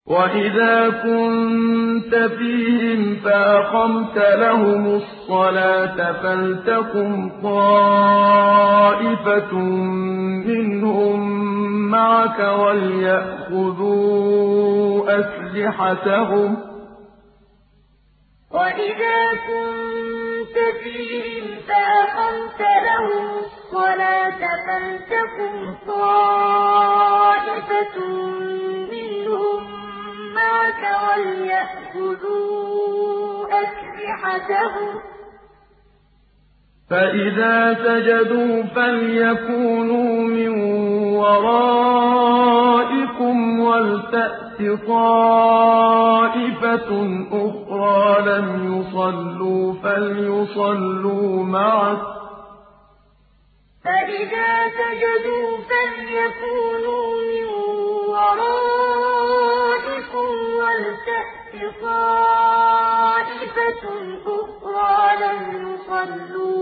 وَإِذَا كُنتَ فِيهِمْ فَأَقَمْتَ لَهُمُ الصَّلَاةَ فَلْتَقُمْ طَائِفَةٌ مِّنْهُم مَّعَكَ وَلْيَأْخُذُوا أَسْلِحَتَهُمْ ۗ وَإِذَا كُنتَ فِيهِمْ فَأَقَمْتَ لَهُمُ الصَّلَاةَ فَلْتَقُمْ طَائِفَةٌ مِّنْهُم مَّعَكَ وَلْيَأْخُذُوا أَسْلِحَتَهُمْ ۖ فَإِذَا سَجَدُوا فَلْيَكُونُوا مِن وَرَائِكُمْ وَلْتَأْتِ طَائِفَةٌ أُخْرَىٰ لَمْ يُصَلُّوا فَلْيُصَلُّوا مَعَكَ ۖ فَإِذَا سَجَدُوا فَلْيَكُونُوا مِن وَرَائِكُمْ وَلْتَأْتِ طَائِفَةٌ أُخْرَىٰ لَمْ يُصَلُّوا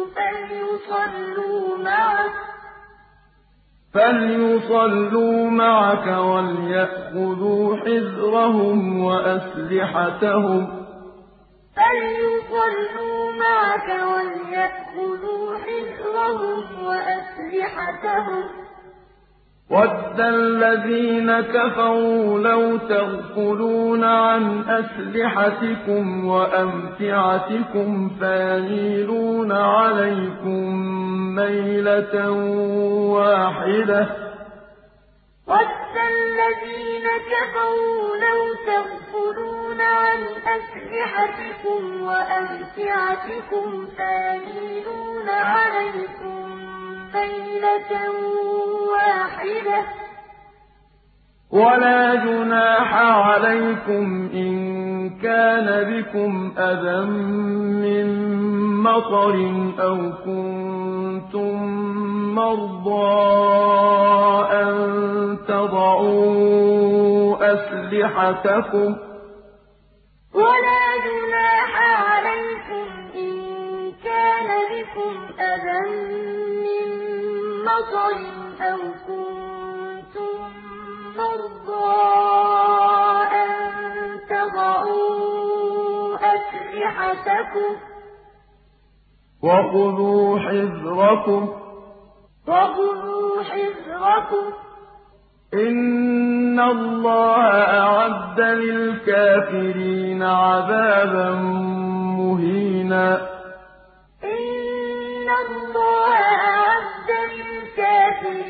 فَلْيُصَلُّوا مَعَكَ وَلْيَأْخُذُوا حِذْرَهُمْ وَأَسْلِحَتَهُمْ ۗ وَدَّ الَّذِينَ كَفَرُوا لَوْ تَغْفُلُونَ عَنْ أَسْلِحَتِكُمْ وَأَمْتِعَتِكُمْ فَيَمِيلُونَ عَلَيْكُم مَّيْلَةً وَاحِدَةً ۚ وَدَّ الَّذِينَ كَفَرُوا لَوْ تَغْفُلُونَ عَنْ أَسْلِحَتِكُمْ وَأَمْتِعَتِكُمْ فَيَمِيلُونَ عَلَيْكُم مَّيْلَةً وَاحِدَةً ۚ وَلَا جُنَاحَ عَلَيْكُمْ إِن كَانَ بِكُمْ أَذًى مِّن مَّطَرٍ أَوْ كُنتُم مَّرْضَىٰ أَن تَضَعُوا أَسْلِحَتَكُمْ ۖ وَلَا جُنَاحَ عَلَيْكُمْ إِن كَانَ بِكُمْ أَذًى مِّن مَّطَرٍ أَوْ كُنتُم مَّرْضَىٰ أَن تَضَعُوا أَسْلِحَتَكُمْ ۖ وَخُذُوا حِذْرَكُمْ ۗ إِنَّ اللَّهَ أَعَدَّ لِلْكَافِرِينَ عَذَابًا مُّهِينًا. إِنَّ اللَّهَ أَعَدَّ لِلْكَافِرِينَ